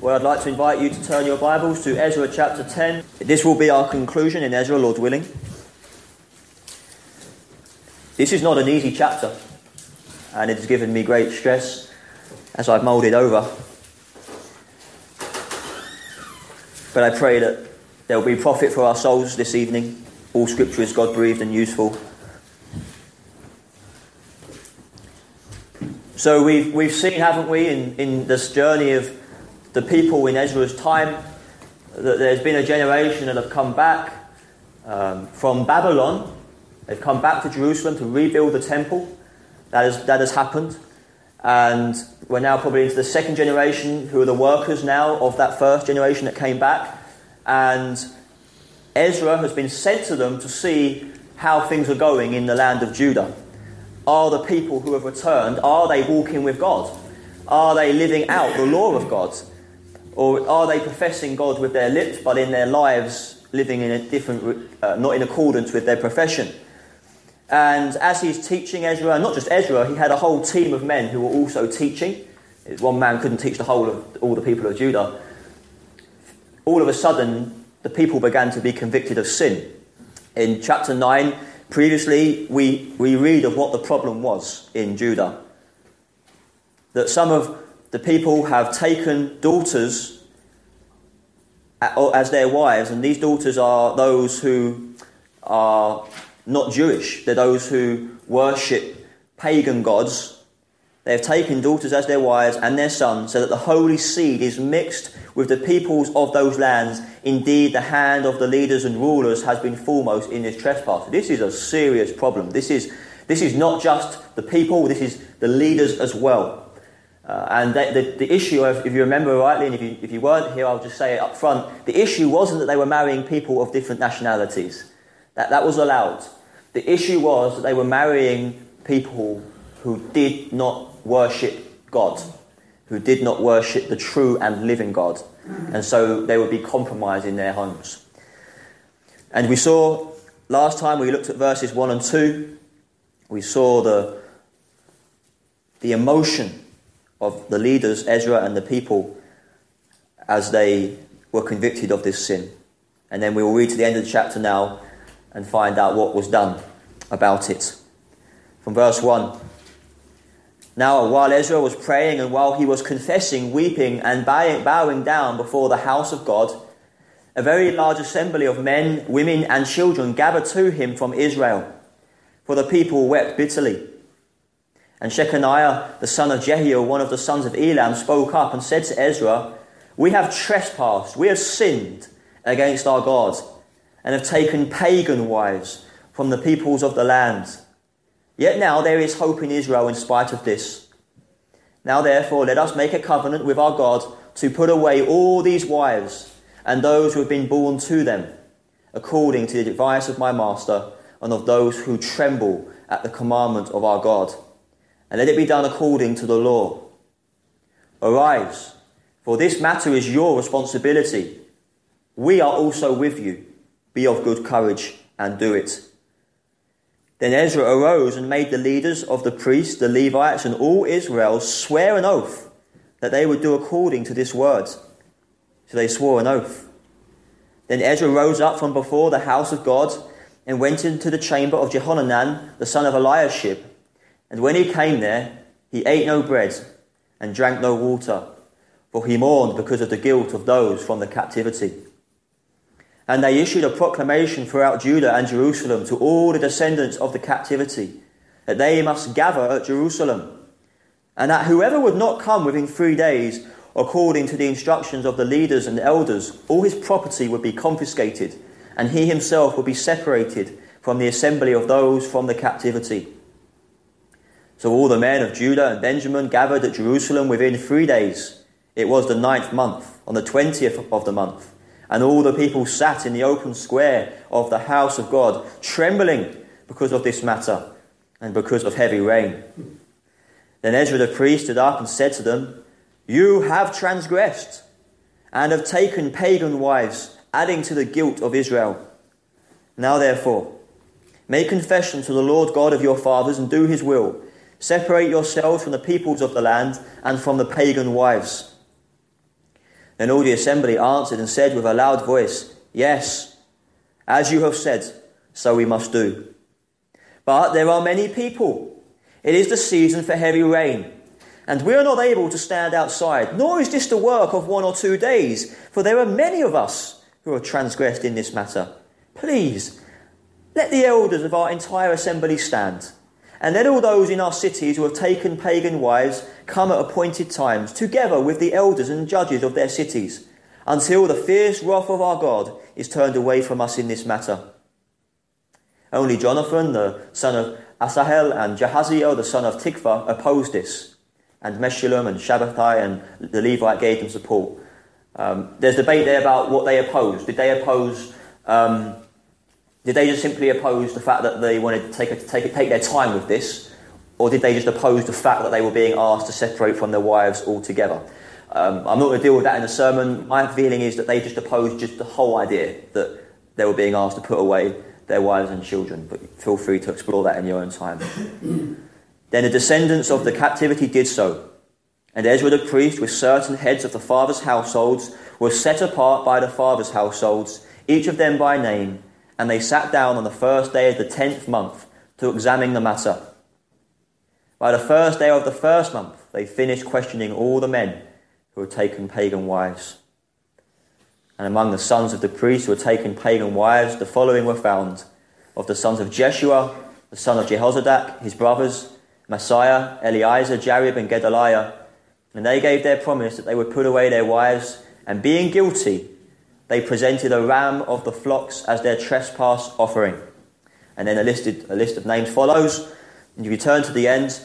Well, I'd like to invite you to turn your Bibles to Ezra chapter 10. This will be our conclusion in Ezra, Lord willing. This is not an easy chapter, and it has given me great stress as I've mulled it over. But I pray that there will be profit for our souls this evening. All scripture is God-breathed and useful. So we've seen, haven't we, in this journey of the people in Ezra's time, that there's been a generation that have come back from Babylon. They've come back to Jerusalem to rebuild the temple. That has happened. And we're now probably into the second generation, who are the workers now of that first generation that came back. And Ezra has been sent to them to see how things are going in the land of Judah. Are the people who have returned, are they walking with God? Are they living out the law of God? Or are they professing God with their lips, but in their lives living in a different, not in accordance with their profession? And as he's teaching Ezra, and not just Ezra, he had a whole team of men who were also teaching. One man couldn't teach the whole of all the people of Judah. All of a sudden, the people began to be convicted of sin. In chapter 9, previously, we read of what the problem was in Judah. That some of the people have taken daughters as their wives, and these daughters are those who are not Jewish. They're those who worship pagan gods. They have taken daughters as their wives and their sons, so that the holy seed is mixed with the peoples of those lands. Indeed, the hand of the leaders and rulers has been foremost in this trespass. This is a serious problem. This is not just the people, this is the leaders as well. And the issue, if you remember rightly, and if you weren't here, I'll just say it up front, the issue wasn't that they were marrying people of different nationalities. That was allowed. The issue was that they were marrying people who did not worship God, who did not worship the true and living God. And so they would be compromised in their homes. And we saw, last time we looked at verses 1 and 2, we saw the emotion of the leaders, Ezra and the people, as they were convicted of this sin. And then we will read to the end of the chapter now and find out what was done about it. From verse 1. Now, while Ezra was praying and while he was confessing, weeping and bowing down before the house of God, a very large assembly of men, women and children gathered to him from Israel, for the people wept bitterly. And Shechaniah, the son of Jehiel, one of the sons of Elam, spoke up and said to Ezra, "We have trespassed, we have sinned against our God, and have taken pagan wives from the peoples of the land. Yet now there is hope in Israel in spite of this. Now therefore let us make a covenant with our God to put away all these wives and those who have been born to them, according to the advice of my master and of those who tremble at the commandment of our God. And let it be done according to the law. Arise, for this matter is your responsibility. We are also with you. Be of good courage and do it." Then Ezra arose and made the leaders of the priests, the Levites, and all Israel swear an oath that they would do according to this word. So they swore an oath. Then Ezra rose up from before the house of God and went into the chamber of Jehohanan, the son of Eliashib. And when he came there, he ate no bread and drank no water, for he mourned because of the guilt of those from the captivity. And they issued a proclamation throughout Judah and Jerusalem to all the descendants of the captivity, that they must gather at Jerusalem, and that whoever would not come within 3 days, according to the instructions of the leaders and elders, all his property would be confiscated, and he himself would be separated from the assembly of those from the captivity. So all the men of Judah and Benjamin gathered at Jerusalem within 3 days. It was the 9th month, on the 20th of the month. And all the people sat in the open square of the house of God, trembling because of this matter and because of heavy rain. Then Ezra the priest stood up and said to them, "You have transgressed and have taken pagan wives, adding to the guilt of Israel. Now therefore, make confession to the Lord God of your fathers and do his will. Separate yourselves from the peoples of the land and from the pagan wives." And all the assembly answered and said with a loud voice, "Yes, as you have said, so we must do." But there are many people. It is the season for heavy rain, and we are not able to stand outside, nor is this the work of 1 or 2 days, for there are many of us who have transgressed in this matter. Please, let the elders of our entire assembly stand, and let all those in our cities who have taken pagan wives come at appointed times, together with the elders and judges of their cities, until the fierce wrath of our God is turned away from us in this matter. Only Jonathan, the son of Asahel, and Jahaziel, the son of Tikva, opposed this, and Meshullam and Shabbatai and the Levite gave them support. There's debate there about what they opposed. Did they just simply oppose the fact that they wanted to take their time with this, or did they just oppose the fact that they were being asked to separate from their wives altogether? I'm not going to deal with that in the sermon. My feeling is that they just opposed just the whole idea that they were being asked to put away their wives and children, but feel free to explore that in your own time. Then the descendants of the captivity did so, and Ezra the priest with certain heads of the fathers' households was set apart by the fathers' households, each of them by name, and they sat down on the first day of the 10th month to examine the matter. By the first day of the first month, they finished questioning all the men who had taken pagan wives. And among the sons of the priests who had taken pagan wives, the following were found: of the sons of Jeshua, the son of Jehozadak, his brothers, Messiah, Eliezer, Jarib, and Gedaliah. And they gave their promise that they would put away their wives, and being guilty, they presented a ram of the flocks as their trespass offering. And then a list of names follows. And if you turn to the end,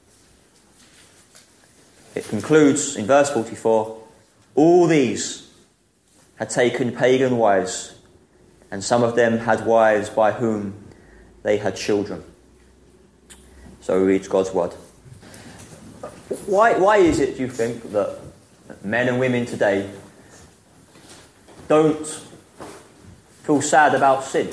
it concludes in verse 44, all these had taken pagan wives, and some of them had wives by whom they had children. So we read God's word. Why is it, do you think, that men and women today don't feel sad about sin?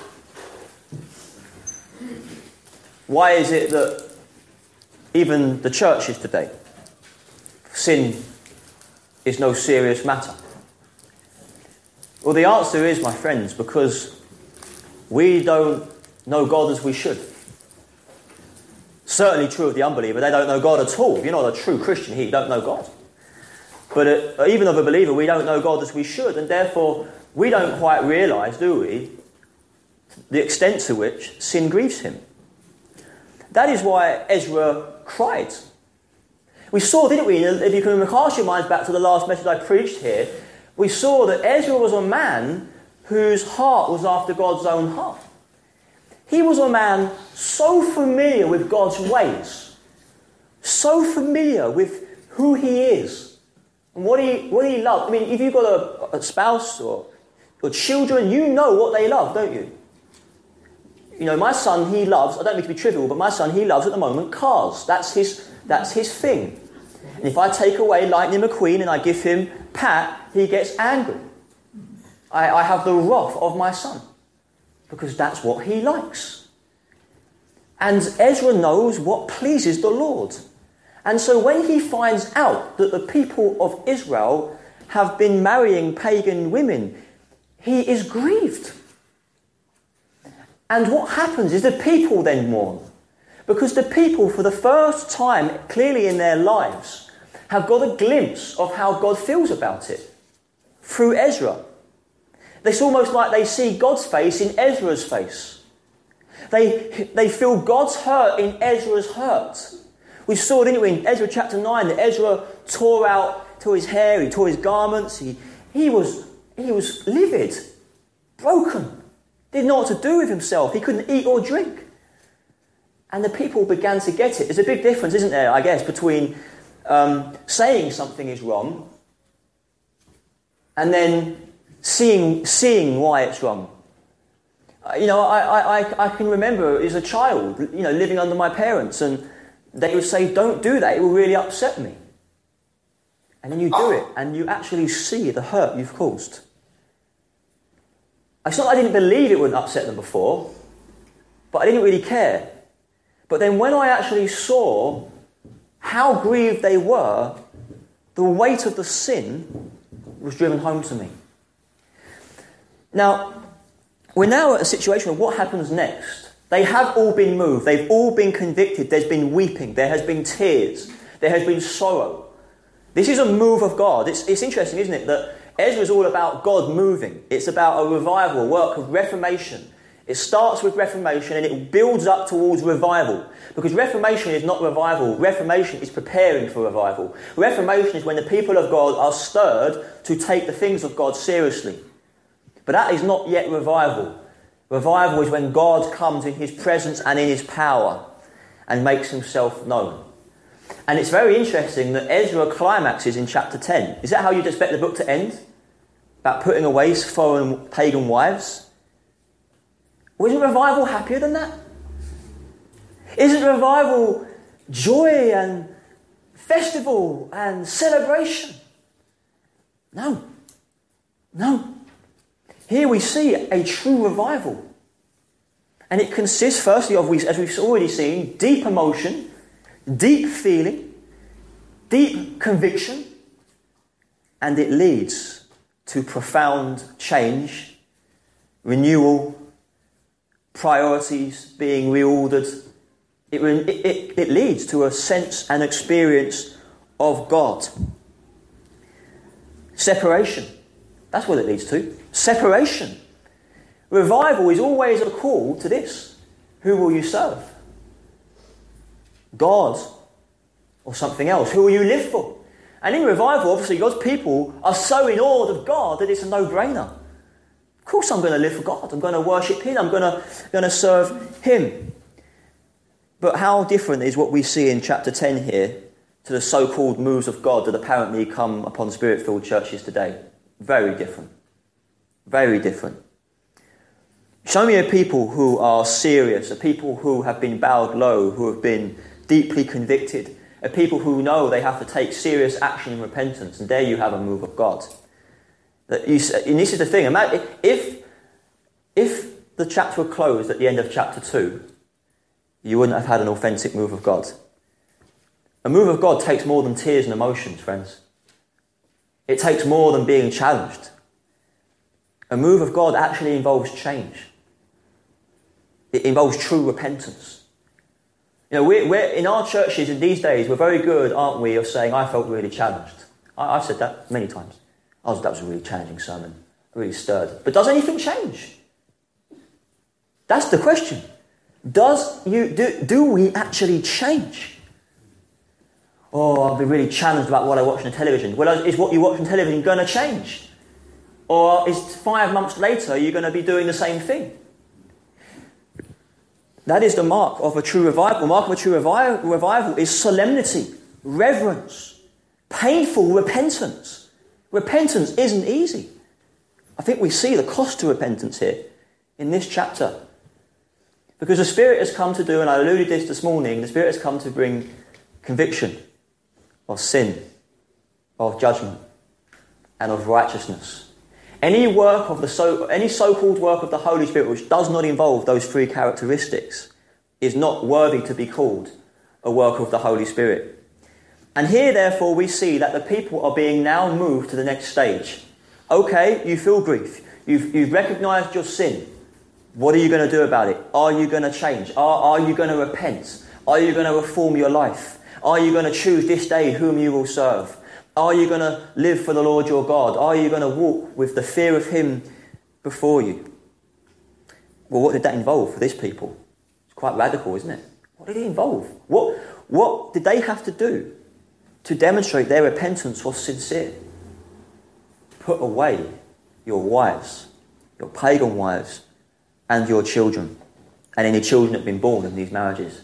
Why is it that even the churches today, sin is no serious matter? Well, the answer is, my friends, because we don't know God as we should. Certainly true of the unbeliever. They don't know God at all. If you're not a true Christian here, you don't know God. But even of a believer, we don't know God as we should, and therefore we don't quite realise, do we, the extent to which sin grieves him. That is why Ezra cried. We saw, didn't we, if you can cast your minds back to the last message I preached here, we saw that Ezra was a man whose heart was after God's own heart. He was a man so familiar with God's ways, so familiar with who he is and what he loved. I mean, if you've got a spouse or children, you know what they love, don't you? You know, my son, he loves, I don't mean to be trivial, but my son, he loves at the moment cars. That's his thing. And if I take away Lightning McQueen and I give him Pat, he gets angry. I have the wrath of my son, because that's what he likes. And Ezra knows what pleases the Lord. And so when he finds out that the people of Israel have been marrying pagan women, he is grieved. And what happens is the people then mourn. Because the people, for the first time clearly in their lives, have got a glimpse of how God feels about it through Ezra. It's almost like they see God's face in Ezra's face. They feel God's hurt in Ezra's hurt. We saw, didn't we, in Ezra chapter 9, that Ezra tore his hair, he tore his garments, he was livid, broken, didn't know what to do with himself, he couldn't eat or drink. And the people began to get it. There's a big difference, isn't there, I guess, between saying something is wrong and then seeing why it's wrong. I can remember as a child, living under my parents, and they would say, "Don't do that, it will really upset me." And then you do it, and you actually see the hurt you've caused. It's not that I didn't believe it wouldn't upset them before, but I didn't really care. But then when I actually saw how grieved they were, the weight of the sin, was driven home to me. Now, we're now at a situation of what happens next. They have all been moved. They've all been convicted. There's been weeping. There has been tears. There has been sorrow. This is a move of God. It's interesting, isn't it, that Ezra is all about God moving. It's about a revival, a work of reformation. It starts with reformation and it builds up towards revival. Because reformation is not revival. Reformation is preparing for revival. Reformation is when the people of God are stirred to take the things of God seriously. But that is not yet revival. Revival is when God comes in his presence and in his power and makes himself known. And it's very interesting that Ezra climaxes in chapter 10. Is that how you'd expect the book to end? About putting away foreign pagan wives? Well, isn't revival happier than that? Isn't revival joy and festival and celebration? No. No. Here we see a true revival. And it consists firstly of, as we've already seen, deep emotion, deep feeling, deep conviction, and it leads to profound change, renewal, priorities being reordered. It leads to a sense and experience of God. Separation. That's what it leads to. Separation. Revival is always a call to this. Who will you serve? God or something else? Who will you live for? And in revival, obviously, God's people are so in awe of God that it's a no-brainer. Of course I'm going to live for God. I'm going to worship him. I'm going to serve him. But how different is what we see in chapter 10 here to the so-called moves of God that apparently come upon Spirit-filled churches today? Very different. Very different. Show me a people who are serious, a people who have been bowed low, who have been deeply convicted, a people who know they have to take serious action in repentance, and there you have a move of God. And this is the thing, imagine if the chapter were closed at the end of chapter 2, you wouldn't have had an authentic move of God. A move of God takes more than tears and emotions, friends. It takes more than being challenged. A move of God actually involves change. It involves true repentance. You know, we're in our churches in these days, we're very good, aren't we, of saying, I felt really challenged. I've said that many times. That was a really challenging sermon. Really stirred. But does anything change? That's the question. Do we actually change? Oh, I'll be really challenged about what I watch on television. Well, is what you watch on television going to change? Or is 5 months later you're going to be doing the same thing? That is the mark of a true revival. The mark of a true revival is solemnity, reverence, painful repentance. Repentance isn't easy. I think we see the cost to repentance here in this chapter. Because the Spirit has come to do, and I alluded this morning, the Spirit has come to bring conviction of sin, of judgment, and of righteousness. Any so-called work of the Holy Spirit which does not involve those three characteristics is not worthy to be called a work of the Holy Spirit. And here, therefore, we see that the people are being now moved to the next stage. Okay, you feel grief. You've recognised your sin. What are you going to do about it? Are you going to change? Are you going to repent? Are you going to reform your life? Are you going to choose this day whom you will serve? Are you going to live for the Lord your God? Are you going to walk with the fear of him before you? Well, what did that involve for this people? It's quite radical, isn't it? What did it involve? What did they have to do to demonstrate their repentance was sincere? Put away your wives, your pagan wives, and your children, and any children that have been born in these marriages.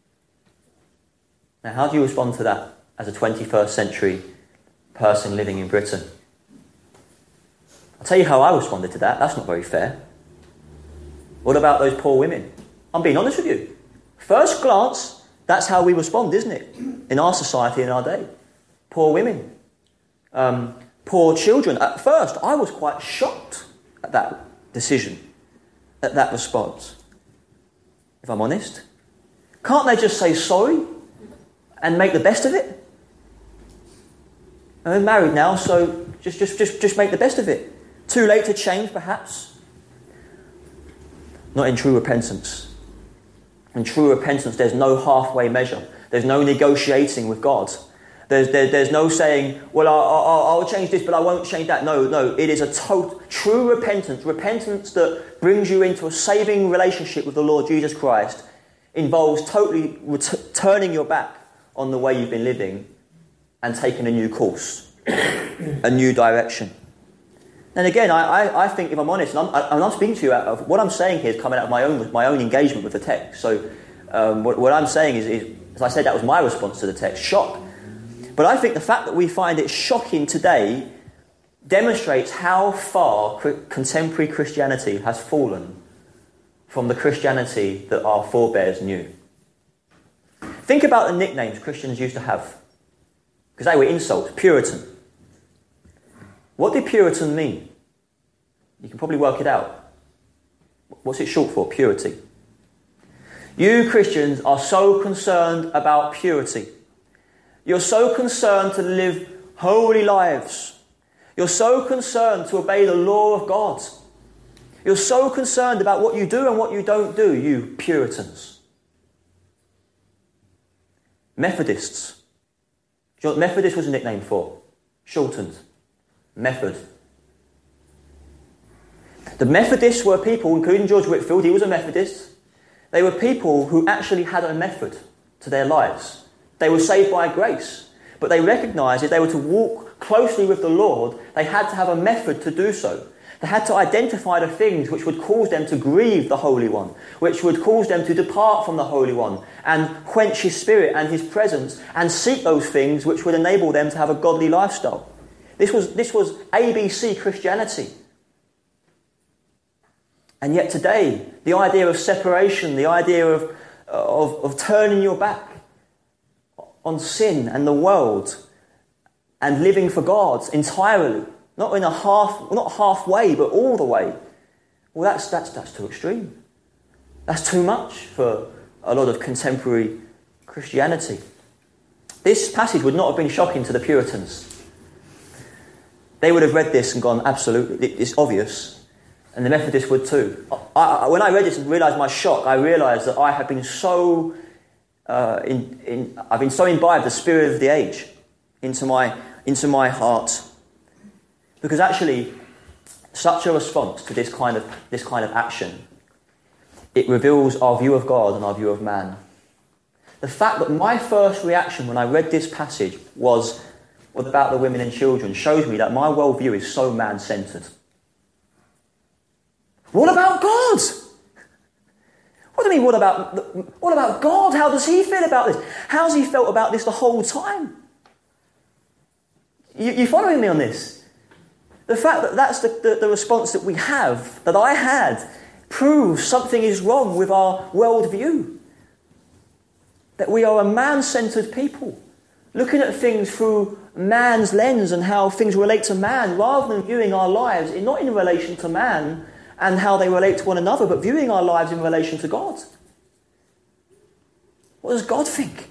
Now, how do you respond to that as a 21st century person living in Britain? I'll tell you how I responded to that. That's not very fair. What about those poor women? I'm being honest with you. First glance, that's how we respond, isn't it? In our society, in our day. Poor women. Poor children. At first, I was quite shocked at that decision, at that response. If I'm honest. Can't they just say sorry and make the best of it? I'm married now, so Just make the best of it. Too late to change, perhaps. Not in true repentance. In true repentance, there's no halfway measure. There's no negotiating with God. There's no saying, well, I'll change this, but I won't change that. No. It is a true repentance. Repentance that brings you into a saving relationship with the Lord Jesus Christ involves totally turning your back on the way you've been living and taking a new course, a new direction. And again, I think, if I'm honest, and I'm not speaking to you out of what I'm saying here is coming out of my own engagement with the text. So what I'm saying is, as I said, that was my response to the text, shock. But I think the fact that we find it shocking today demonstrates how far contemporary Christianity has fallen from the Christianity that our forebears knew. Think about the nicknames Christians used to have, because they were insults. Puritan. What did Puritan mean? You can probably work it out. What's it short for? Purity. You Christians are so concerned about purity. You're so concerned to live holy lives. You're so concerned to obey the law of God. You're so concerned about what you do and what you don't do, you Puritans. Methodists. Do you know what Methodist was a nickname for? Shortened. Method. The Methodists were people, including George Whitefield, he was a Methodist. They were people who actually had a method to their lives. They were saved by grace, but they recognised if they were to walk closely with the Lord, they had to have a method to do so. They had to identify the things which would cause them to grieve the Holy One, which would cause them to depart from the Holy One and quench His Spirit and His presence and seek those things which would enable them to have a godly lifestyle. This was ABC Christianity. And yet today, the idea of separation, the idea of turning your back on sin and the world and living for God entirely, not halfway, but all the way. Well, that's too extreme. That's too much for a lot of contemporary Christianity. This passage would not have been shocking to the Puritans. They would have read this and gone, absolutely, it's obvious. And the Methodists would too. When I read this and realised my shock, I realised that I have been so I've been so imbibed the spirit of the age into my heart, because actually, such a response to this kind of action, it reveals our view of God and our view of man. The fact that my first reaction when I read this passage was about the women and children shows me that my worldview is so man-centred. What about God? What do you mean, what about God? How does He feel about this? How's He felt about this the whole time? You following me on this? The fact that that's the response that we have, that I had, proves something is wrong with our worldview. That we are a man-centred people, looking at things through man's lens and how things relate to man, rather than viewing our lives not in relation to man and how they relate to one another, but viewing our lives in relation to God. What does God think?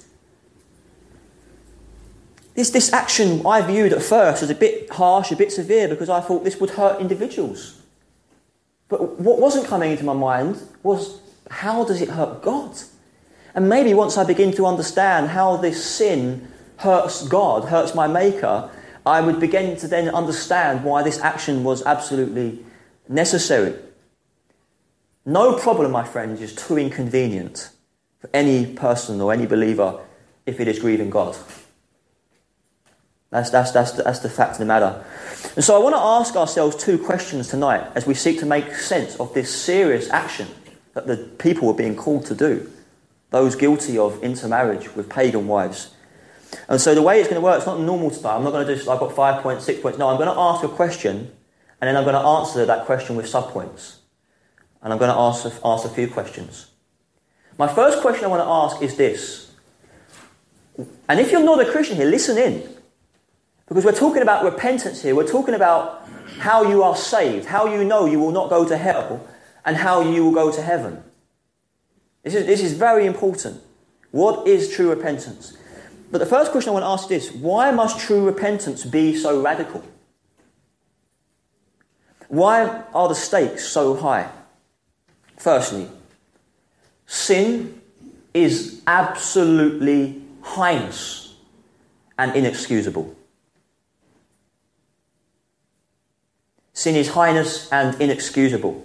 This action I viewed at first as a bit harsh, a bit severe, because I thought this would hurt individuals. But what wasn't coming into my mind was, how does it hurt God? And maybe once I begin to understand how this sin hurts God, hurts my Maker, I would begin to then understand why this action was absolutely necessary. No problem, my friends, is too inconvenient for any person or any believer if it is grieving God. That's the fact of the matter. And so I want to ask ourselves two questions tonight as we seek to make sense of this serious action that the people were being called to do, those guilty of intermarriage with pagan wives. And so the way it's going to work, it's not normal today. I'm not going to do, I've got 5 points, 6 points. No, I'm going to ask a question, and then I'm going to answer that question with sub-points. And I'm going to ask a few questions. My first question I want to ask is this. And if you're not a Christian here, listen in. Because we're talking about repentance here. We're talking about how you are saved, how you know you will not go to hell, and how you will go to heaven. This is very important. What is true repentance? But the first question I want to ask is this. Why must true repentance be so radical? Why are the stakes so high? Firstly, sin is absolutely heinous and inexcusable. Sin is heinous and inexcusable.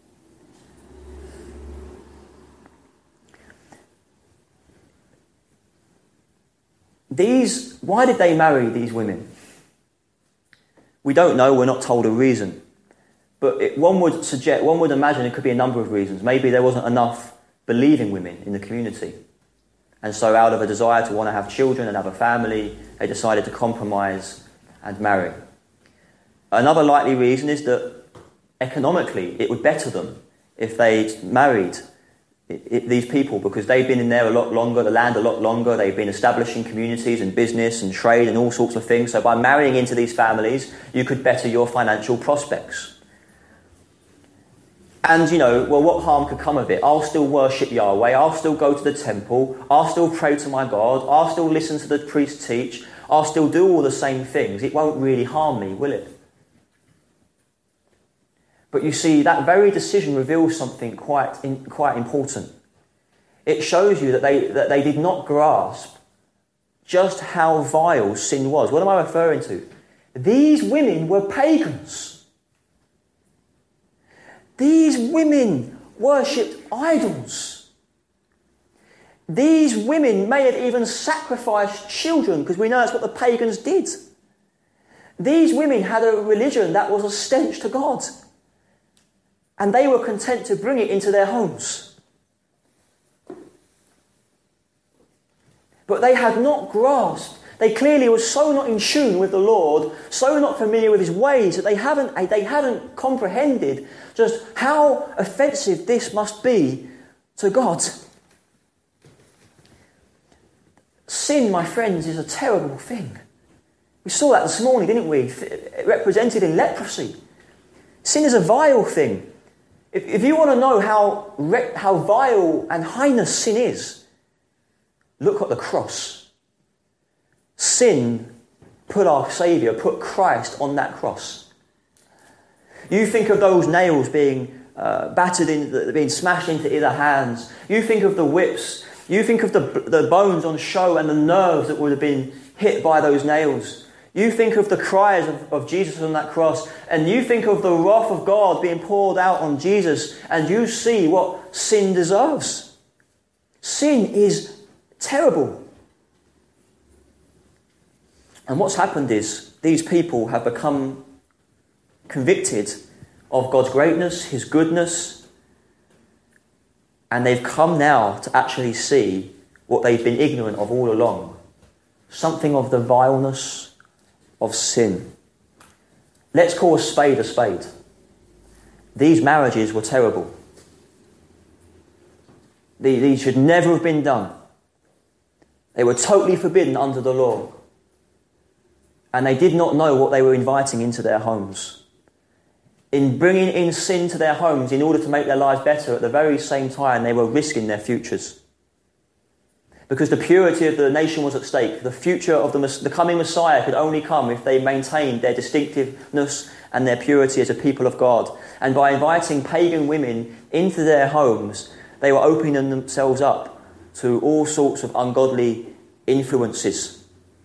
Why did they marry these women? We don't know, we're not told a reason. But one would imagine it could be a number of reasons. Maybe there wasn't enough believing women in the community. And so out of a desire to want to have children and have a family, they decided to compromise and marry. Another likely reason is that economically it would better them if they'd married these people, because they've been in there a lot longer, the land a lot longer, they've been establishing communities and business and trade and all sorts of things. So by marrying into these families, you could better your financial prospects. And, what harm could come of it? I'll still worship Yahweh, I'll still go to the temple, I'll still pray to my God, I'll still listen to the priest teach, I'll still do all the same things. It won't really harm me, will it? But you see, that very decision reveals something quite important. It shows you that they did not grasp just how vile sin was. What am I referring to? These women were pagans. These women worshipped idols. These women may have even sacrificed children, because we know that's what the pagans did. These women had a religion that was a stench to God. And they were content to bring it into their homes. But they had not grasped. They clearly were so not in tune with the Lord, so not familiar with his ways, that they hadn't comprehended just how offensive this must be to God. Sin, my friends, is a terrible thing. We saw that this morning, didn't we? Represented in leprosy. Sin is a vile thing. If you want to know how vile and heinous sin is, look at the cross. Sin put our Saviour, put Christ on that cross. You think of those nails being being smashed into either hands. You think of the whips. You think of the bones on show and the nerves that would have been hit by those nails. You think of the cries of Jesus on that cross, and you think of the wrath of God being poured out on Jesus, and you see what sin deserves. Sin is terrible. And what's happened is these people have become convicted of God's greatness, his goodness, and they've come now to actually see what they've been ignorant of all along. Something of the vileness of sin. Let's call a spade a spade. These marriages were terrible. These should never have been done. They were totally forbidden under the law. And they did not know what they were inviting into their homes. In bringing in sin to their homes in order to make their lives better, at the very same time they were risking their futures. Because the purity of the nation was at stake. The future of the coming Messiah could only come if they maintained their distinctiveness and their purity as a people of God. And by inviting pagan women into their homes, they were opening themselves up to all sorts of ungodly influences.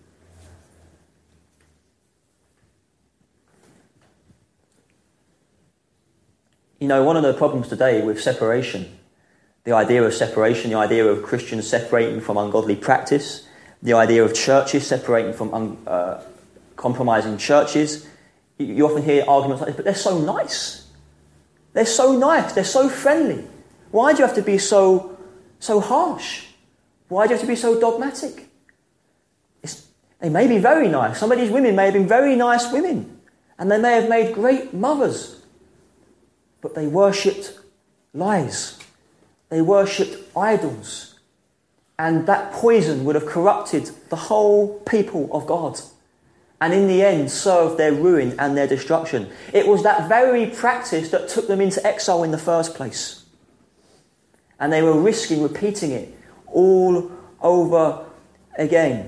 One of the problems today with separation, the idea of separation, the idea of Christians separating from ungodly practice, the idea of churches separating from compromising churches. You often hear arguments like this, but they're so nice. They're so nice. They're so friendly. Why do you have to be so harsh? Why do you have to be so dogmatic? They may be very nice. Some of these women may have been very nice women, and they may have made great mothers, but they worshipped lies. They worshipped idols. And that poison would have corrupted the whole people of God. And in the end, served their ruin and their destruction. It was that very practice that took them into exile in the first place. And they were risking repeating it all over again.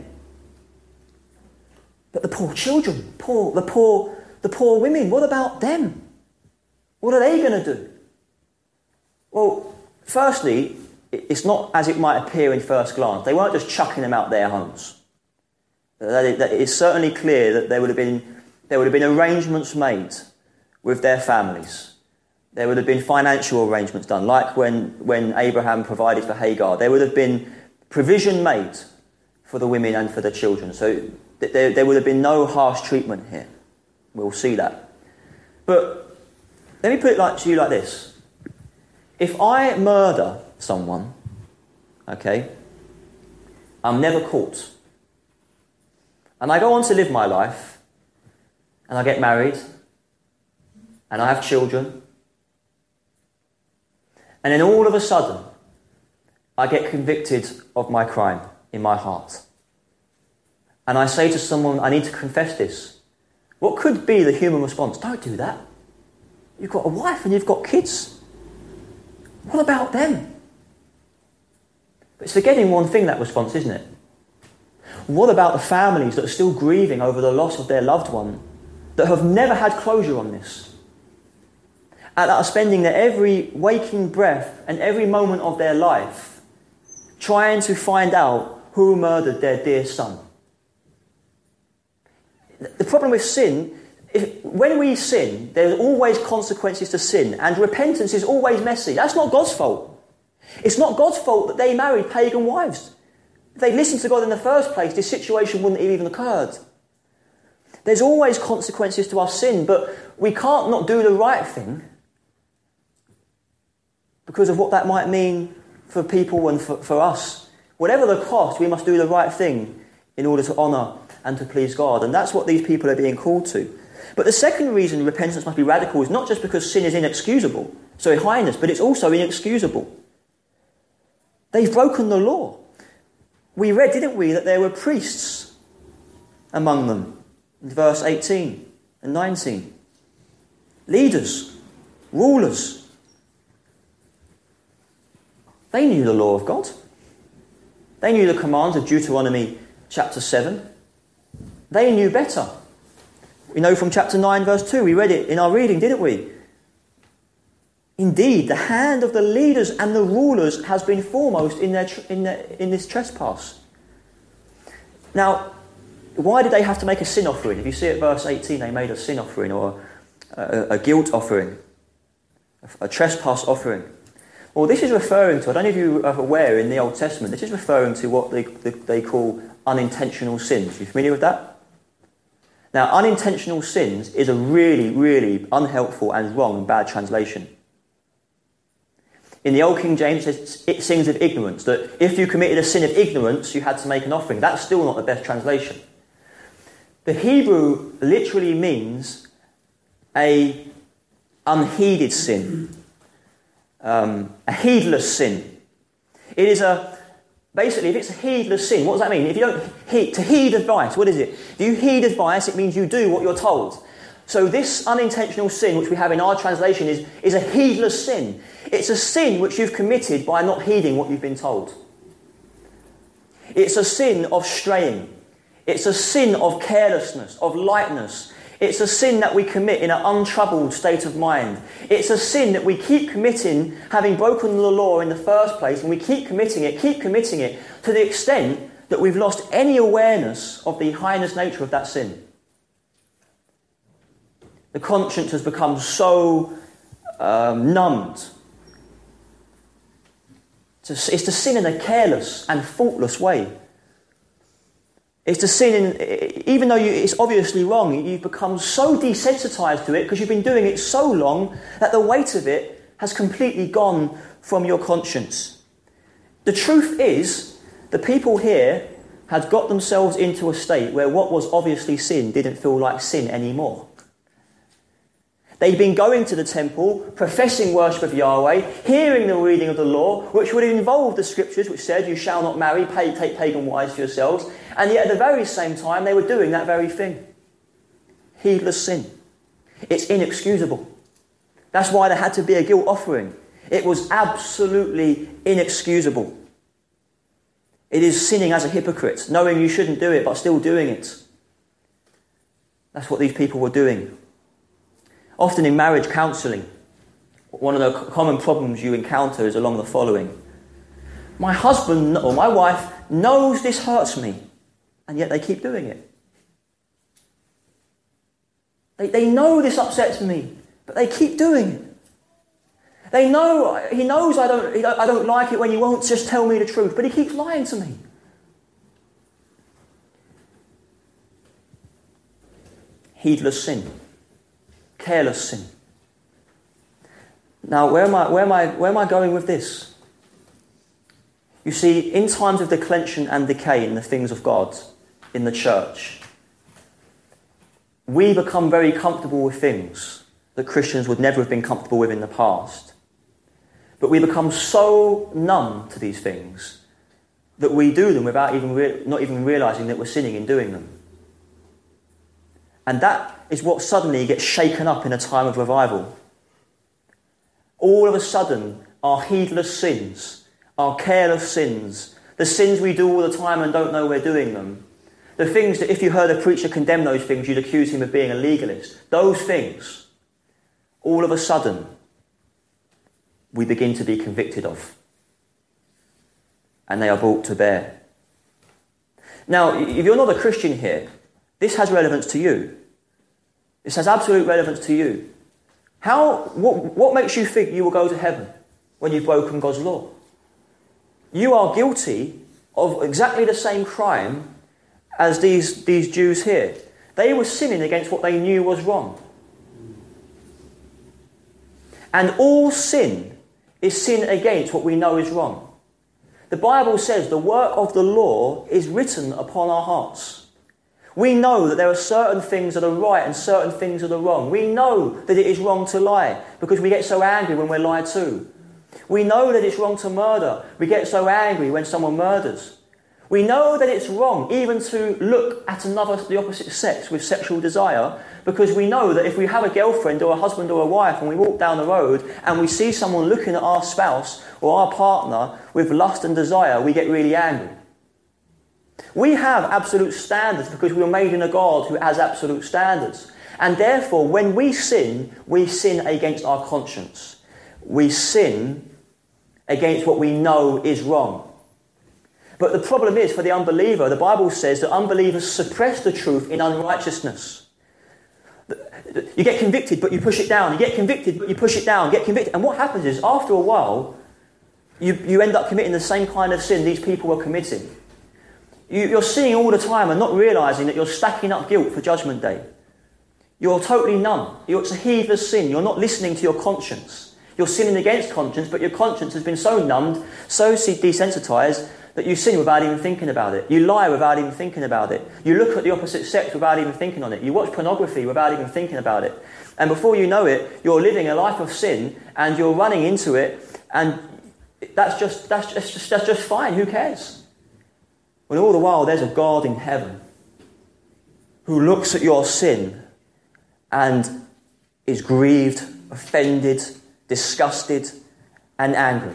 But the poor children, the poor women, what about them? What are they going to do? Well, firstly, it's not as it might appear in first glance. They weren't just chucking them out their homes. It's certainly clear that there would have been arrangements made with their families. There would have been financial arrangements done, like when Abraham provided for Hagar. There would have been provision made for the women and for the children. So there would have been no harsh treatment here. We'll see that. But let me put it to you like this. If I murder someone, okay, I'm never caught. And I go on to live my life, and I get married, and I have children, and then all of a sudden, I get convicted of my crime in my heart. And I say to someone, I need to confess this. What could be the human response? Don't do that. You've got a wife and you've got kids. What about them? But it's forgetting one thing, that response, isn't it? What about the families that are still grieving over the loss of their loved one, that have never had closure on this, and that are spending their every waking breath and every moment of their life trying to find out who murdered their dear son? The problem with sin, when we sin, there's always consequences to sin, and repentance is always messy. That's not God's fault. It's not God's fault that they married pagan wives. If they listened to God in the first place, this situation wouldn't have even occurred. There's always consequences to our sin, but we can't not do the right thing because of what that might mean for people and for us. Whatever the cost, we must do the right thing in order to honour and to please God. And that's what these people are being called to. But the second reason repentance must be radical is not just because sin is inexcusable, sorry, highness, but it's also inexcusable. They've broken the law. We read, didn't we, that there were priests among them in verse 18 and 19. Leaders, rulers. They knew the law of God. They knew the commands of Deuteronomy chapter 7. They knew better. We know from chapter 9 verse 2, we read it in our reading, didn't we? Indeed, the hand of the leaders and the rulers has been foremost in this trespass. Now, why did they have to make a sin offering? If you see at verse 18, they made a sin offering or a guilt offering, a trespass offering. Well, this is referring to, I don't know if you are aware in the Old Testament, this is referring to what they call unintentional sins. Are you familiar with that? Now, unintentional sins is a really, really unhelpful and wrong and bad translation. In the Old King James, it sings of ignorance, that if you committed a sin of ignorance, you had to make an offering. That's still not the best translation. The Hebrew literally means a unheeded sin, a heedless sin. It is basically, if it's a heedless sin, what does that mean? If you don't to heed advice, what is it? If you heed advice, it means you do what you're told. So this unintentional sin, which we have in our translation, is a heedless sin. It's a sin which you've committed by not heeding what you've been told. It's a sin of straying. It's a sin of carelessness, of lightness. It's a sin that we commit in an untroubled state of mind. It's a sin that we keep committing, having broken the law in the first place, and we keep committing it to the extent that we've lost any awareness of the heinous nature of that sin. The conscience has become so numbed. It's to sin in a careless and faultless way. It's to sin even though it's obviously wrong, you've become so desensitized to it because you've been doing it so long that the weight of it has completely gone from your conscience. The truth is, the people here had got themselves into a state where what was obviously sin didn't feel like sin anymore. They'd been going to the temple, professing worship of Yahweh, hearing the reading of the law, which would involve the scriptures which said, you shall not marry, take pagan wives for yourselves. And yet at the very same time, they were doing that very thing. Heedless sin. It's inexcusable. That's why there had to be a guilt offering. It was absolutely inexcusable. It is sinning as a hypocrite, knowing you shouldn't do it, but still doing it. That's what these people were doing. Often in marriage counselling, one of the common problems you encounter is along the following. My husband or my wife knows this hurts me, and yet they keep doing it. They know this upsets me, but they keep doing it. He knows I don't like it when he won't just tell me the truth, but he keeps lying to me. Heedless sin. Careless sin. Now, where am I going with this? You see, in times of declension and decay in the things of God, in the church, we become very comfortable with things that Christians would never have been comfortable with in the past. But we become so numb to these things that we do them without not even realising that we're sinning in doing them. And that is what suddenly gets shaken up in a time of revival. All of a sudden, our heedless sins, our careless sins, the sins we do all the time and don't know we're doing them, the things that if you heard a preacher condemn those things, you'd accuse him of being a legalist, those things, all of a sudden, we begin to be convicted of. And they are brought to bear. Now, if you're not a Christian here, this has relevance to you. This has absolute relevance to you. What makes you think you will go to heaven when you've broken God's law? You are guilty of exactly the same crime as these Jews here. They were sinning against what they knew was wrong. And all sin is sin against what we know is wrong. The Bible says the work of the law is written upon our hearts. We know that there are certain things that are right and certain things that are wrong. We know that it is wrong to lie because we get so angry when we're lied to. We know that it's wrong to murder. We get so angry when someone murders. We know that it's wrong even to look at the opposite sex with sexual desire, because we know that if we have a girlfriend or a husband or a wife and we walk down the road and we see someone looking at our spouse or our partner with lust and desire, we get really angry. We have absolute standards because we were made in a God who has absolute standards. And therefore, when we sin against our conscience. We sin against what we know is wrong. But the problem is, for the unbeliever, the Bible says that unbelievers suppress the truth in unrighteousness. You get convicted, but you push it down. You get convicted, but you push it down. Get convicted. And what happens is, after a while, you end up committing the same kind of sin these people were committing. You're sinning all the time and not realising that you're stacking up guilt for Judgment Day. You're totally numb. It's a heedless sin. You're not listening to your conscience. You're sinning against conscience, but your conscience has been so numbed, so desensitised, that you sin without even thinking about it. You lie without even thinking about it. You look at the opposite sex without even thinking on it. You watch pornography without even thinking about it. And before you know it, you're living a life of sin and you're running into it, and that's just fine. Who cares? When all the while there's a God in heaven who looks at your sin and is grieved, offended, disgusted, and angry.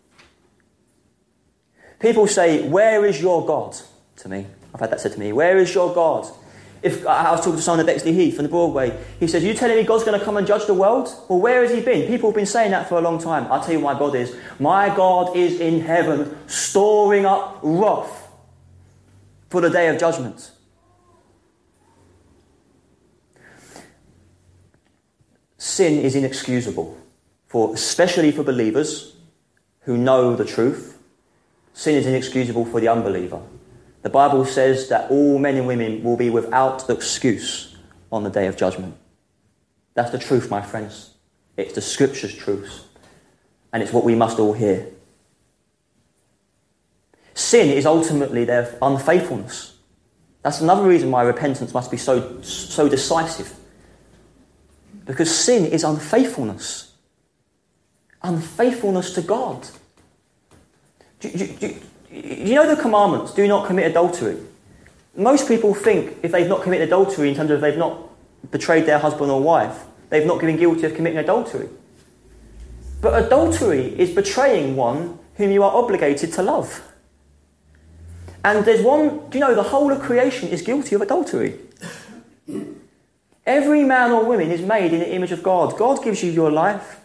People say, "Where is your God?" to me. I've had that said to me. "Where is your God?" If I was talking to someone at Bexley Heath on the Broadway, he says, "You telling me God's going to come and judge the world? Well, where has he been?" People have been saying that for a long time. I'll tell you what my God is. My God is in heaven, storing up wrath for the day of judgment. Sin is inexcusable, especially for believers who know the truth. Sin is inexcusable for the unbeliever. The Bible says that all men and women will be without excuse on the day of judgment. That's the truth, my friends. It's the Scripture's truth. And it's what we must all hear. Sin is ultimately their unfaithfulness. That's another reason why repentance must be so decisive. Because sin is unfaithfulness. Unfaithfulness to God. Do you know the commandments? Do not commit adultery. Most people think if they've not committed adultery, in terms of they've not betrayed their husband or wife, they've not been guilty of committing adultery. But adultery is betraying one whom you are obligated to love. And there's one, do you know, the whole of creation is guilty of adultery. Every man or woman is made in the image of God. God gives you your life.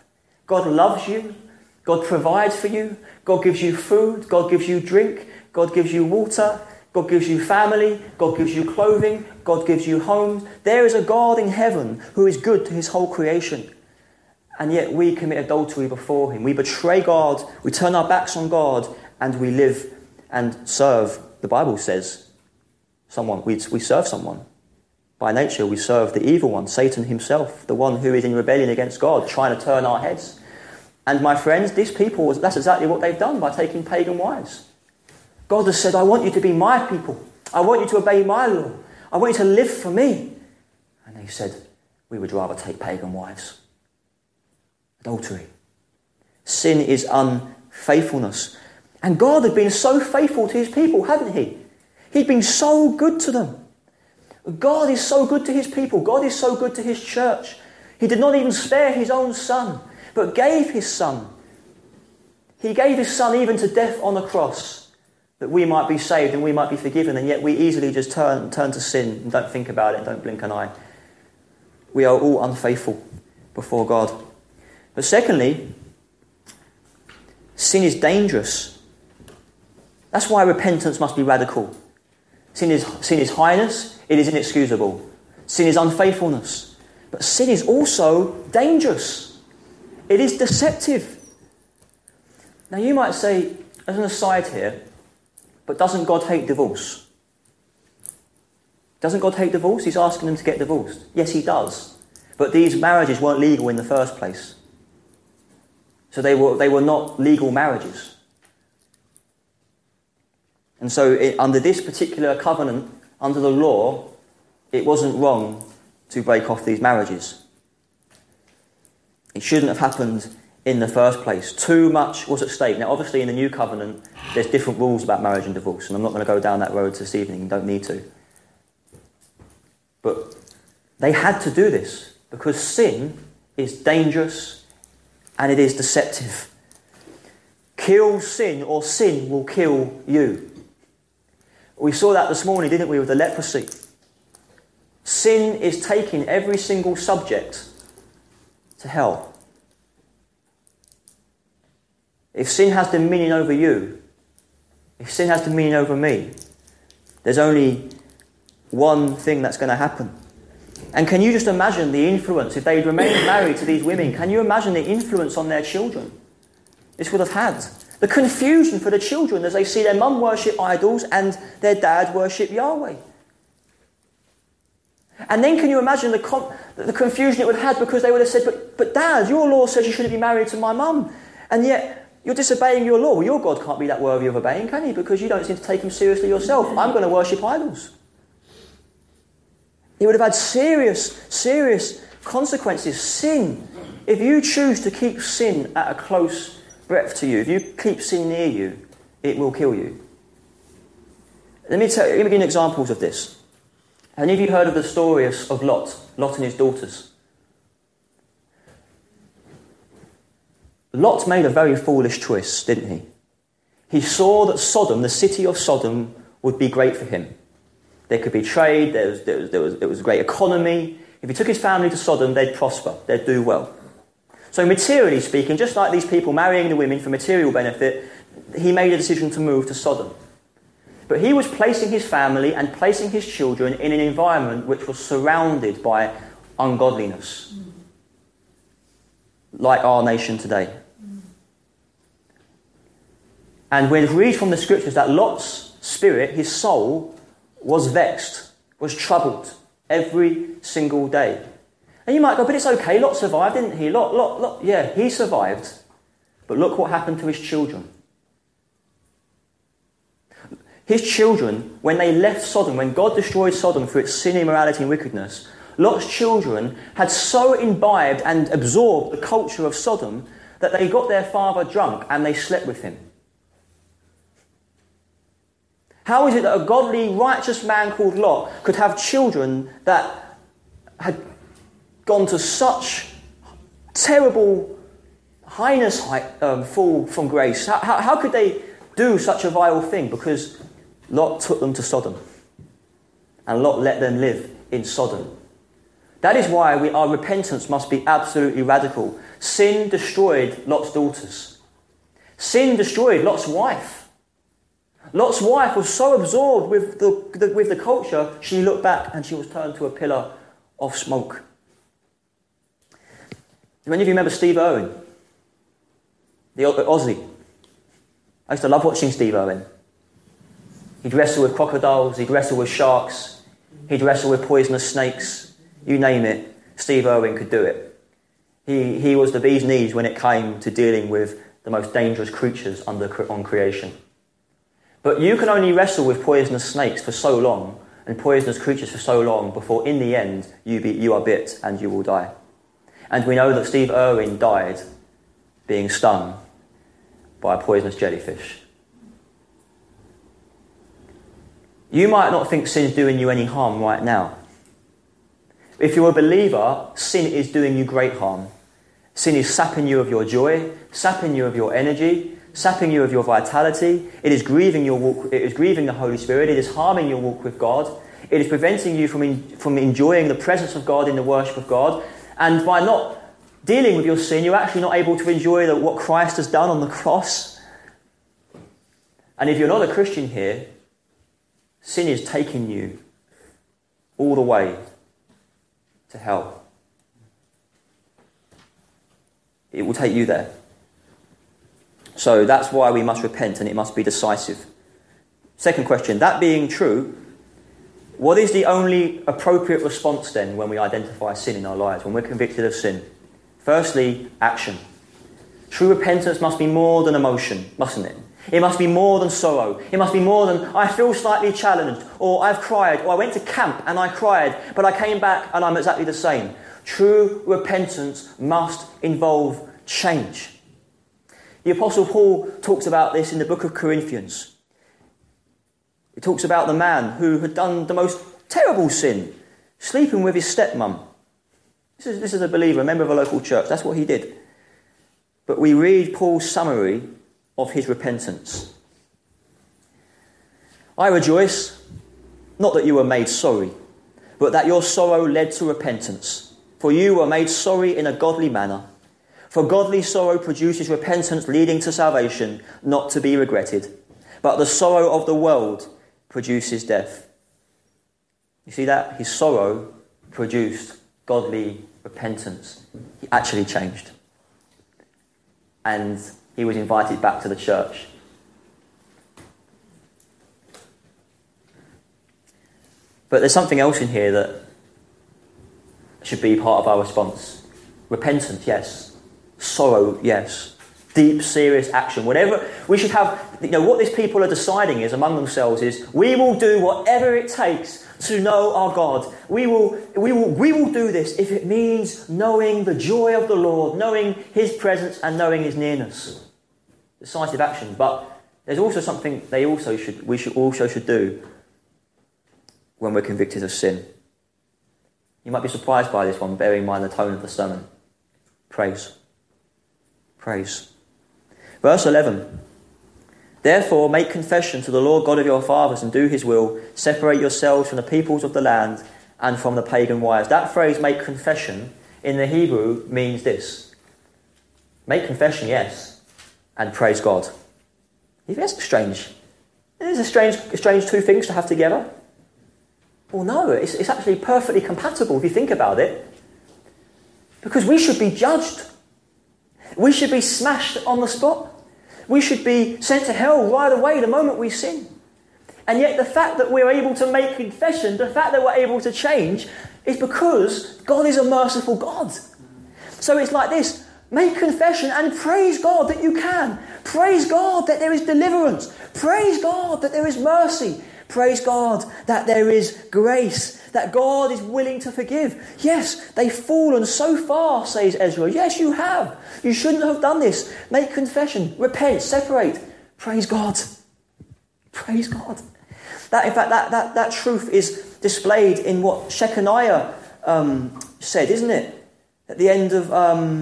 God loves you. God provides for you. God gives you food. God gives you drink. God gives you water. God gives you family. God gives you clothing. God gives you homes. There is a God in heaven who is good to his whole creation. And yet we commit adultery before him. We betray God. We turn our backs on God. And we live and serve, the Bible says, someone. We serve someone. By nature, we serve the evil one, Satan himself, the one who is in rebellion against God, trying to turn our heads. And my friends, these people, that's exactly what they've done by taking pagan wives. God has said, I want you to be my people. I want you to obey my law. I want you to live for me. And they said, we would rather take pagan wives. Adultery. Sin is unfaithfulness. And God had been so faithful to his people, hadn't he? He'd been so good to them. God is so good to his people. God is so good to his church. He did not even spare his own son, but gave his son. He gave his son even to death on the cross, that we might be saved and we might be forgiven, and yet we easily just turn to sin and don't think about it and don't blink an eye. We are all unfaithful before God. But secondly, sin is dangerous. That's why repentance must be radical. Sin is highness, it is inexcusable. Sin is unfaithfulness. But sin is also dangerous. It is deceptive. Now you might say, as an aside here, but doesn't God hate divorce? Doesn't God hate divorce? He's asking them to get divorced. Yes, he does. But these marriages weren't legal in the first place. So they were not legal marriages. And so under this particular covenant, under the law, it wasn't wrong to break off these marriages. It shouldn't have happened in the first place. Too much was at stake. Now, obviously, in the new covenant, there's different rules about marriage and divorce, and I'm not going to go down that road this evening. You don't need to. But they had to do this because sin is dangerous and it is deceptive. Kill sin, or sin will kill you. We saw that this morning, didn't we, with the leprosy? Sin is taking every single subject to hell. If sin has dominion over you, if sin has dominion over me, there's only one thing that's going to happen. And can you just imagine the influence, if they'd remained married to these women, can you imagine the influence on their children this would have had? The confusion for the children as they see their mum worship idols and their dad worship Yahweh. And then can you imagine the confusion it would have had, because they would have said, but Dad, your law says you shouldn't be married to my mum, and yet you're disobeying your law. Well, your God can't be that worthy of obeying, can he? Because you don't seem to take him seriously yourself. I'm going to worship idols. It would have had serious consequences. Sin. If you choose to keep sin at a close breadth to you, if you keep sin near you, it will kill you. Let me give you examples of this. Have any of you heard of the story of Lot and his daughters? Lot made a very foolish choice, didn't he? He saw that Sodom, the city of Sodom, would be great for him. There could be trade, there was a great economy. If he took his family to Sodom, they'd prosper, they'd do well. So materially speaking, just like these people marrying the women for material benefit, he made a decision to move to Sodom. But he was placing his family and placing his children in an environment which was surrounded by ungodliness, like our nation today. And we read from the scriptures that Lot's spirit, his soul, was vexed, was troubled every single day. And you might go, but it's okay, Lot survived, didn't he? Lot, yeah, he survived. But look what happened to his children. His children, when they left Sodom, when God destroyed Sodom for its sin, immorality and wickedness, Lot's children had so imbibed and absorbed the culture of Sodom that they got their father drunk and they slept with him. How is it that a godly, righteous man called Lot could have children that had gone to such terrible heinous fall from grace? How could they do such a vile thing? Because Lot took them to Sodom. And Lot let them live in Sodom. That is why our repentance must be absolutely radical. Sin destroyed Lot's daughters. Sin destroyed Lot's wife. Lot's wife was so absorbed with the culture, she looked back and she was turned to a pillar of smoke. Do any of you remember Steve Irwin? The Aussie. I used to love watching Steve Irwin. He'd wrestle with crocodiles, he'd wrestle with sharks, he'd wrestle with poisonous snakes. You name it, Steve Irwin could do it. He was the bee's knees when it came to dealing with the most dangerous creatures on creation. But you can only wrestle with poisonous snakes for so long and poisonous creatures for so long before in the end you are bit and you will die. And we know that Steve Irwin died being stung by a poisonous jellyfish. You might not think sin's doing you any harm right now. If you're a believer, sin is doing you great harm. Sin is sapping you of your joy, sapping you of your energy, sapping you of your vitality. It is grieving your walk. It is grieving the Holy Spirit. It is harming your walk with God. It is preventing you from enjoying the presence of God in the worship of God. And by not dealing with your sin, you're actually not able to enjoy what Christ has done on the cross. And if you're not a Christian here, sin is taking you all the way to hell. It will take you there. So that's why we must repent, and it must be decisive. Second question, that being true, what is the only appropriate response then when we identify sin in our lives, when we're convicted of sin? Firstly, action. True repentance must be more than emotion, mustn't it? It must be more than sorrow. It must be more than, I feel slightly challenged, or I've cried, or I went to camp and I cried, but I came back and I'm exactly the same. True repentance must involve change. The Apostle Paul talks about this in the book of Corinthians. He talks about the man who had done the most terrible sin, sleeping with his stepmom. This is a believer, a member of a local church. That's what he did. But we read Paul's summary of his repentance. I rejoice, not that you were made sorry, but that your sorrow led to repentance. For you were made sorry in a godly manner. For godly sorrow produces repentance leading to salvation, not to be regretted. But the sorrow of the world produces death. You see that? His sorrow produced godly repentance. He actually changed. And he was invited back to the church. But there's something else in here that should be part of our response. Repentance, yes. Sorrow, yes. Deep, serious action. Whatever we should have, what these people are deciding is among themselves is, we will do whatever it takes to know our God. We will do this if it means knowing the joy of the Lord, knowing his presence and knowing his nearness. Decisive action. But there's also something we should do when we're convicted of sin. You might be surprised by this one, bearing in mind the tone of the sermon. Praise. Praise. Verse 11. Therefore make confession to the Lord God of your fathers and do his will. Separate yourselves from the peoples of the land and from the pagan wives. That phrase, make confession, in the Hebrew means this. Make confession, yes, and praise God. That's strange. It is a strange two things to have together. Well, no, it's actually perfectly compatible if you think about it. Because we should be judged. We should be smashed on the spot. We should be sent to hell right away the moment we sin. And yet the fact that we're able to make confession, the fact that we're able to change, is because God is a merciful God. So it's like this. Make confession and praise God that you can. Praise God that there is deliverance. Praise God that there is mercy. Praise God that there is grace, that God is willing to forgive. Yes, they've fallen so far, says Ezra. Yes, you have. You shouldn't have done this. Make confession, repent, separate. Praise God. Praise God. That truth is displayed in what Shechaniah said, isn't it? At the end of,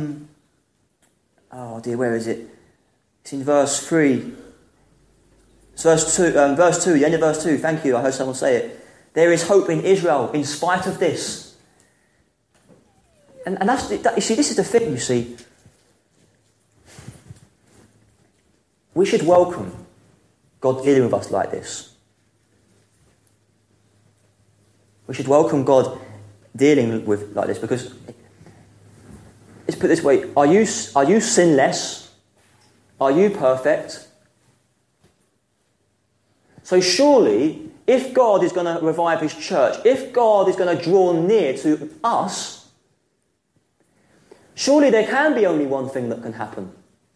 where is it? It's in verse 3. Verse 2, the end of verse 2, thank you, I heard someone say it. There is hope in Israel in spite of this. And you see, this is the thing, you see. We should welcome God dealing with us like this. We should welcome God dealing with like this, because, let's put it this way, are you sinless? Are you perfect? So surely, if God is going to revive his church, if God is going to draw near to us, surely there can be only one thing that can happen.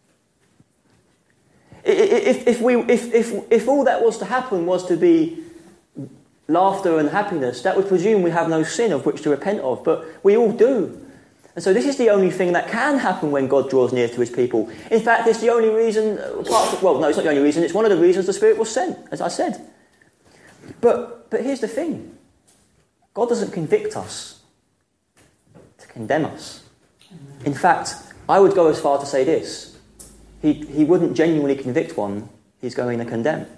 If all that was to happen was to be laughter and happiness, that would presume we have no sin of which to repent of, but we all do. And so this is the only thing that can happen when God draws near to his people. In fact, it's the only reason, it's not the only reason, it's one of the reasons the Spirit was sent, as I said. But here's the thing. God doesn't convict us to condemn us. In fact, I would go as far to say this. He wouldn't genuinely convict one, he's going to condemn.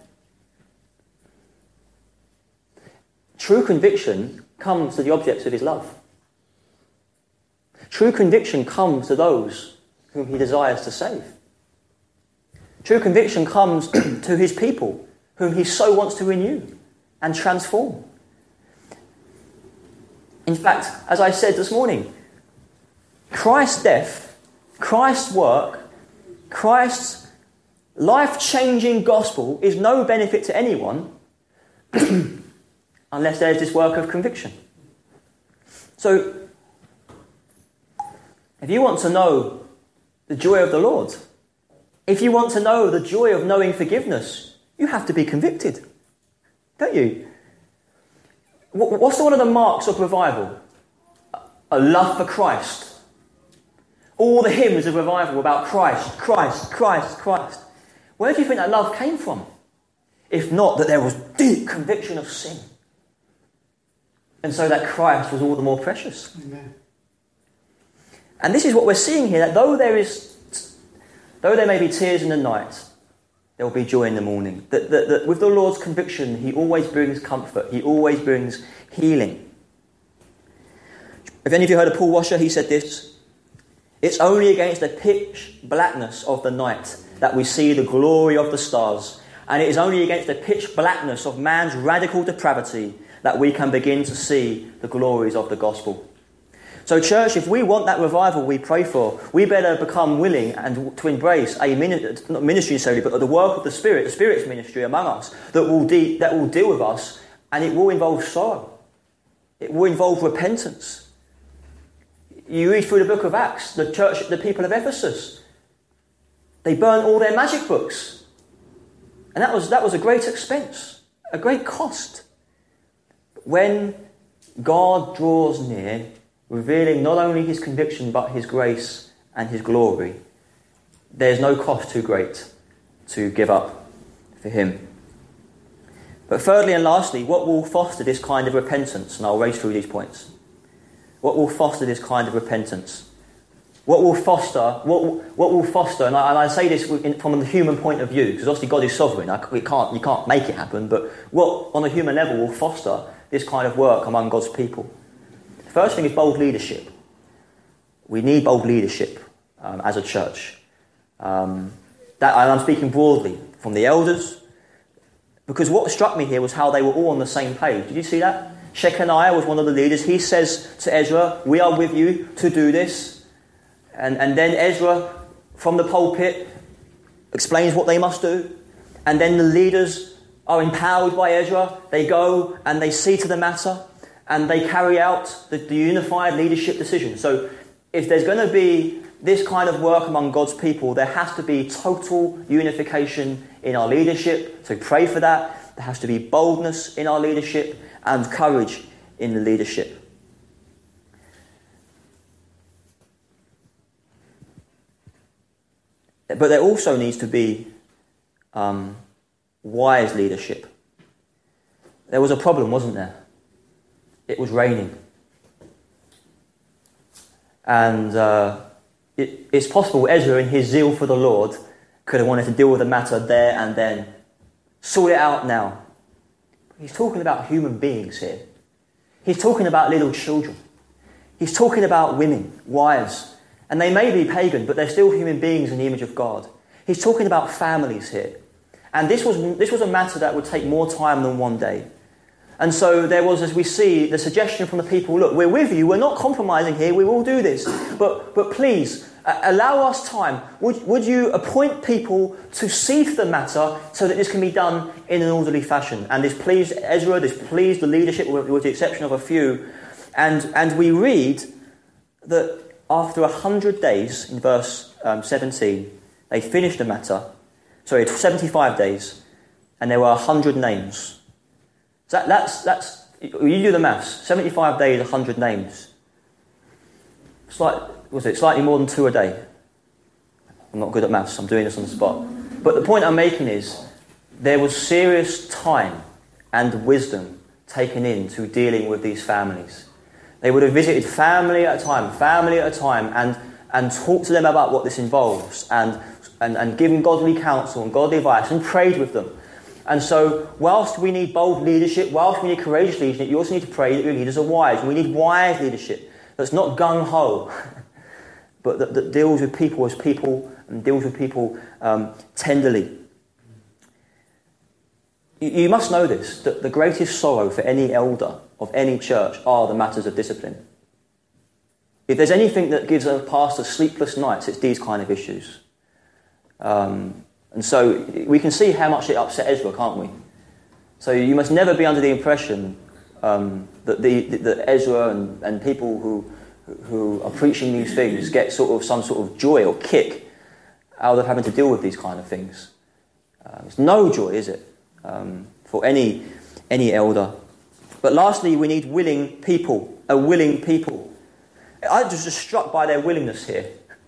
True conviction comes to the objects of his love. True conviction comes to those whom he desires to save. True conviction comes to his people, whom he so wants to renew and transform. In fact, as I said this morning, Christ's death, Christ's work, Christ's life-changing gospel is no benefit to anyone unless there's this work of conviction. So, if you want to know the joy of the Lord, if you want to know the joy of knowing forgiveness, you have to be convicted, don't you? What's one of the marks of revival? A love for Christ. All the hymns of revival about Christ, Christ, Christ, Christ. Where do you think that love came from? If not that there was deep conviction of sin. And so that Christ was all the more precious. Amen. And this is what we're seeing here, that though there may be tears in the night, there will be joy in the morning. That with the Lord's conviction, he always brings comfort. He always brings healing. Have any of you heard of Paul Washer? He said this: "It's only against the pitch blackness of the night that we see the glory of the stars. And it is only against the pitch blackness of man's radical depravity that we can begin to see the glories of the gospel." So church, if we want that revival we pray for, we better become willing and to embrace not ministry necessarily, but the work of the Spirit, the Spirit's ministry among us, that will deal with us, and it will involve sorrow. It will involve repentance. You read through the book of Acts, the church, the people of Ephesus, they burnt all their magic books. And that was a great expense, a great cost. When God draws near, revealing not only his conviction but his grace and his glory, there's no cost too great to give up for him. But thirdly and lastly, what will foster this kind of repentance? And I'll race through these points. What will foster this kind of repentance? What will foster, and I say this from the human point of view, because obviously God is sovereign, you can't make it happen, but what on a human level will foster this kind of work among God's people? The first thing is bold leadership. We need bold leadership as a church. And I'm speaking broadly, from the elders, because what struck me here was how they were all on the same page. Did you see that? Shechaniah was one of the leaders. He says to Ezra, "We are with you to do this." And then Ezra, from the pulpit, explains what they must do. And then the leaders are empowered by Ezra. They go and they see to the matter. And they carry out the unified leadership decision. So if there's going to be this kind of work among God's people, there has to be total unification in our leadership. So pray for that. There has to be boldness in our leadership and courage in the leadership. But there also needs to be wise leadership. There was a problem, wasn't there? It was raining. And it's possible Ezra, in his zeal for the Lord, could have wanted to deal with the matter there and then. Sort it out now. He's talking about human beings here. He's talking about little children. He's talking about women, wives. And they may be pagan, but they're still human beings in the image of God. He's talking about families here. And this was a matter that would take more time than one day. And so there was, as we see, the suggestion from the people, look, we're with you, we're not compromising here, we will do this. But please, allow us time. Would you appoint people to see to the matter so that this can be done in an orderly fashion? And this pleased Ezra, this pleased the leadership, with the exception of a few. And we read that after 100 days, in verse 17, they finished the matter. 75 days, and there were 100 names. So that's you do the maths. 75 days, 100 names. Slightly more than 2 a day? I'm not good at maths. I'm doing this on the spot. But the point I'm making is there was serious time and wisdom taken into dealing with these families. They would have visited family at a time, and talked to them about what this involves, and given godly counsel and godly advice, and prayed with them. And so, whilst we need bold leadership, whilst we need courageous leadership, you also need to pray that your leaders are wise. We need wise leadership that's not gung-ho, but that deals with people as people and deals with people tenderly. You must know this, that the greatest sorrow for any elder of any church are the matters of discipline. If there's anything that gives a pastor sleepless nights, it's these kind of issues. And so we can see how much it upset Ezra, can't we? So you must never be under the impression that Ezra and people who are preaching these things get some sort of joy or kick out of having to deal with these kind of things. It's no joy, is it, for any elder? But lastly, we need willing people, a willing people. I was just struck by their willingness here.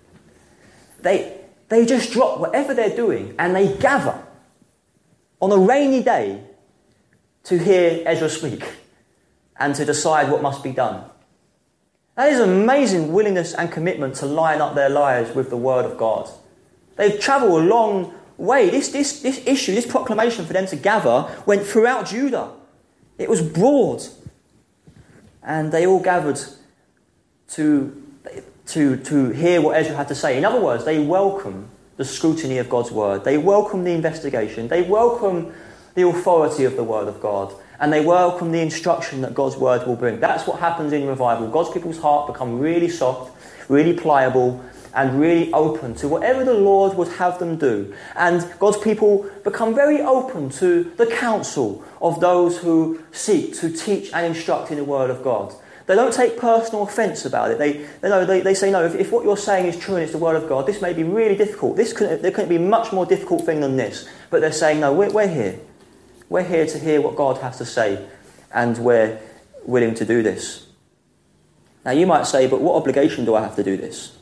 They just drop whatever they're doing and they gather on a rainy day to hear Ezra speak and to decide what must be done. That is amazing willingness and commitment to line up their lives with the Word of God. They've travelled a long way. This issue, this proclamation for them to gather went throughout Judah. It was broad. And they all gathered to hear what Ezra had to say. In other words, they welcome the scrutiny of God's word. They welcome the investigation. They welcome the authority of the word of God. And they welcome the instruction that God's word will bring. That's what happens in revival. God's people's heart become really soft, really pliable, and really open to whatever the Lord would have them do. And God's people become very open to the counsel of those who seek to teach and instruct in the word of God. They don't take personal offence about it. They say, no, if what you're saying is true and it's the word of God, this may be really difficult. There couldn't be a much more difficult thing than this. But they're saying, no, we're here. We're here to hear what God has to say, and we're willing to do this. Now you might say, but what obligation do I have to do this?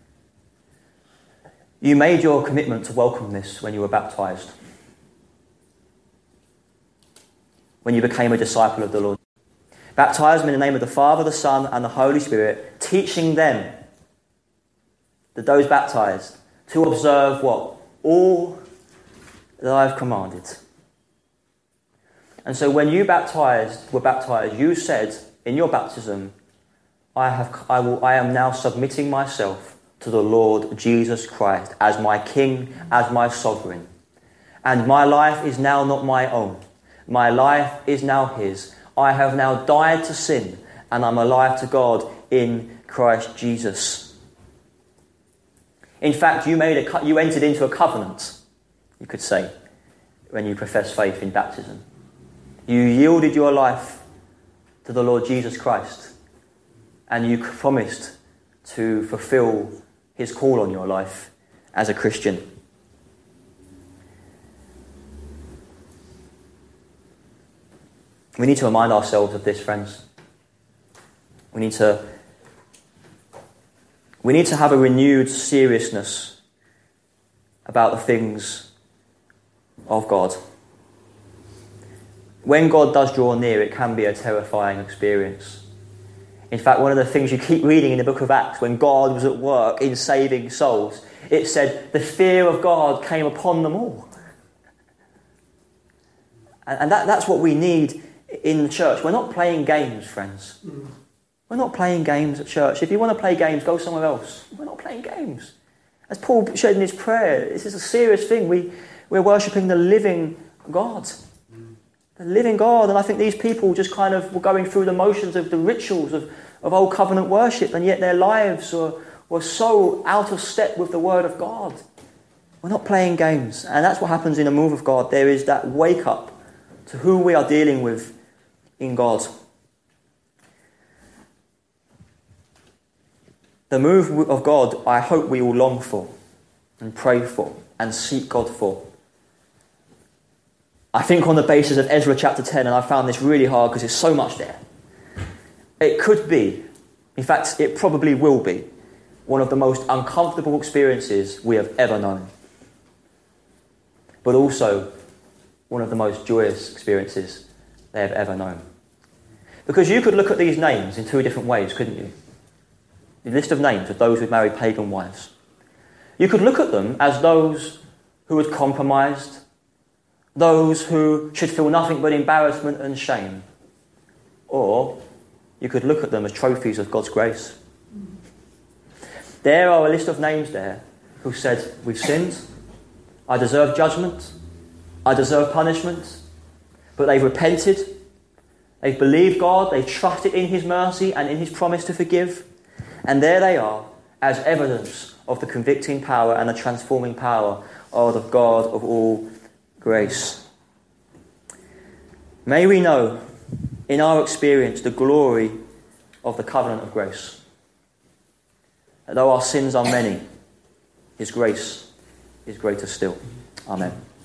You made your commitment to welcome this when you were baptised. When you became a disciple of the Lord. Baptise them in the name of the Father, the Son, and the Holy Spirit, teaching them, those baptised, to observe what? All that I have commanded. And so when you were baptised, you said in your baptism, I am now submitting myself to the Lord Jesus Christ as my King, as my sovereign. And my life is now not my own. My life is now his. I have now died to sin, and I'm alive to God in Christ Jesus. In fact, you entered into a covenant, you could say, when you profess faith in baptism. You yielded your life to the Lord Jesus Christ, and you promised to fulfill his call on your life as a Christian. We need to remind ourselves of this, friends. We need to have a renewed seriousness about the things of God. When God does draw near, it can be a terrifying experience. In fact, one of the things you keep reading in the book of Acts, when God was at work in saving souls, it said the fear of God came upon them all. And that's what we need in the church. We're not playing games, friends. We're not playing games at church. If you want to play games, go somewhere else. We're not playing games. As Paul said in his prayer, this is a serious thing. We're worshipping the living God. The living God. And I think these people just kind of were going through the motions of the rituals of old covenant worship, and yet their lives were so out of step with the word of God. We're not playing games. And that's what happens in a move of God. There is that wake up to who we are dealing with in God. The move of God, I hope we all long for and pray for and seek God for. I think on the basis of Ezra chapter 10, and I found this really hard because there's so much there. It could be, in fact, it probably will be, one of the most uncomfortable experiences we have ever known. But also one of the most joyous experiences they have ever known. Because you could look at these names in two different ways, couldn't you? The list of names of those who married pagan wives. You could look at them as those who had compromised, those who should feel nothing but embarrassment and shame. Or you could look at them as trophies of God's grace. There are a list of names there who said, we've sinned, I deserve judgment, I deserve punishment, but they've repented, they've believed God, they've trusted in his mercy and in his promise to forgive, and there they are as evidence of the convicting power and the transforming power of the God of all grace. May we know in our experience the glory of the covenant of grace. That though our sins are many, his grace is greater still. Amen.